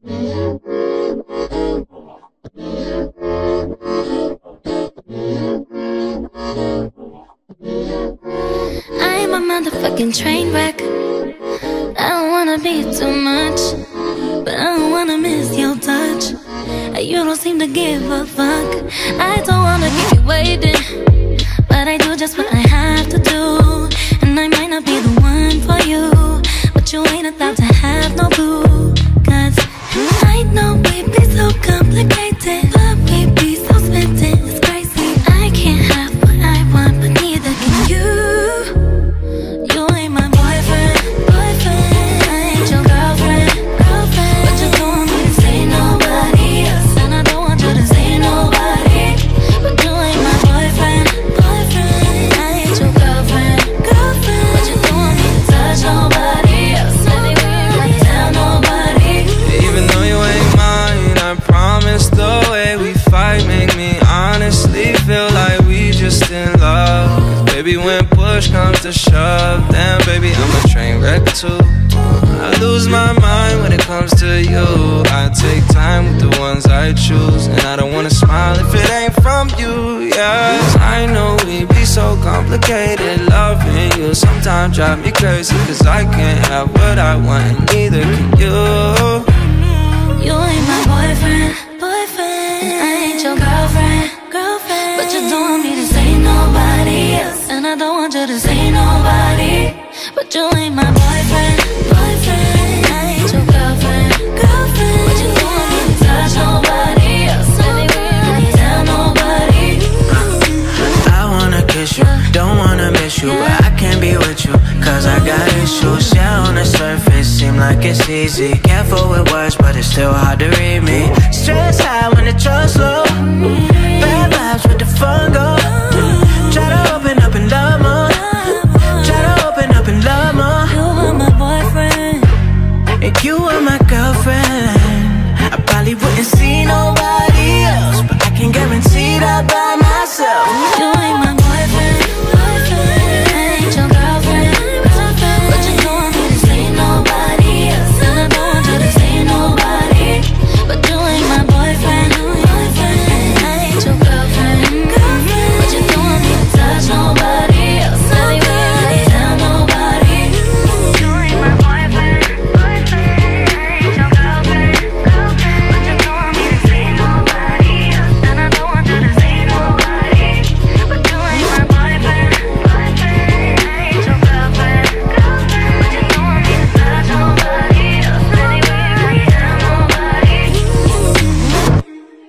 I'm a motherfucking train wreck. I don't wanna be too much, but I don't wanna miss your touch. You don't seem to give a fuck. I don't wanna keep you waiting, but I do just what I have to do. And I might not be the one for you, but you ain't allowed to have no clue. Cause I know we be so complicated, but we be so smitten, it's crazy. I can't have what I want, but neither can you. You ain't my boyfriend, boyfriend. I ain't your girlfriend, girlfriend. But you don't want me to say nobody else, and I don't want you to say nobody. But you ain't my boyfriend, boyfriend. I ain't your girlfriend, girlfriend. But you don't want me to touch nobody else, baby, we ain't gonna tell nobody. Even though you ain't mine, I promise the way we fight make me honestly feel like we just in love. 'Cause baby, when push comes to shove, damn baby, I'm a train wreck too. I lose my mind when it comes to you. I take time with the ones I choose, and I don't wanna smile if it ain't from you, yeah. 'Cause I know we be so complicated. Loving you sometimes drive me crazy, 'cause I can't have what I want, and neither can you. You ain't my boyfriend, boyfriend. And I ain't your girlfriend, girlfriend. But you don't want me to say nobody else, and I don't want you to say nobody. But you ain't my boyfriend, boyfriend. I ain't your girlfriend, girlfriend. But you don't want me to touch nobody else, baby, we ain't gonna tell nobody. I wanna kiss you, don't wanna miss you, but I can't be with you, 'cause I got issues. Yeah, on the surface, seem like it's easy. Careful with words, but it's still hard to read me. Stress high when the trust low. Bad vibes with the fun go.